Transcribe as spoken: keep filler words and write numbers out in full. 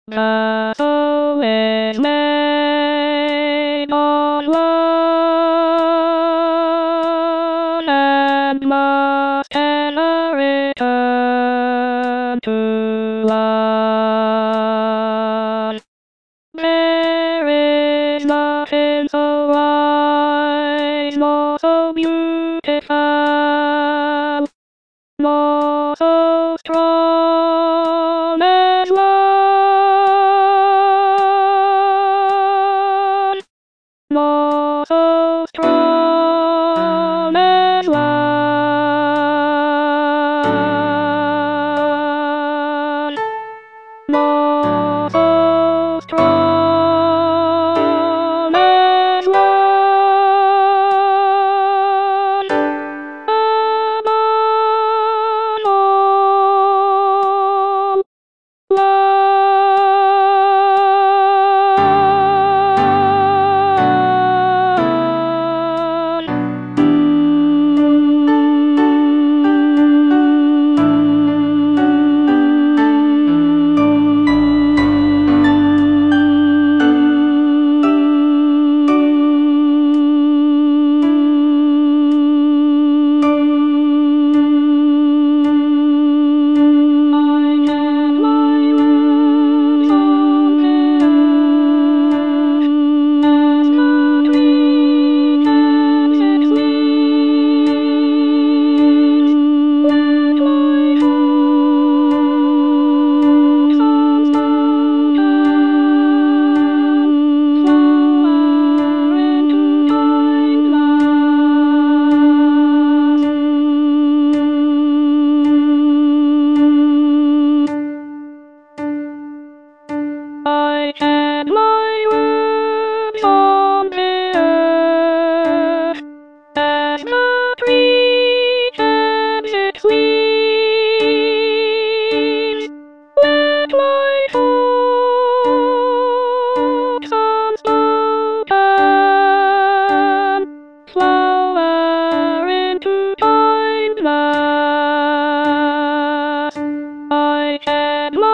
The soul is made of one and must ever return to one. There is nothing so wise, nor so beautiful, nor so strong as one, nor so strong as one, nor so strong as one. Above all, I can my words on the earth as the tree sheds its leaves. Let my thoughts unspoken flower into time's last. I can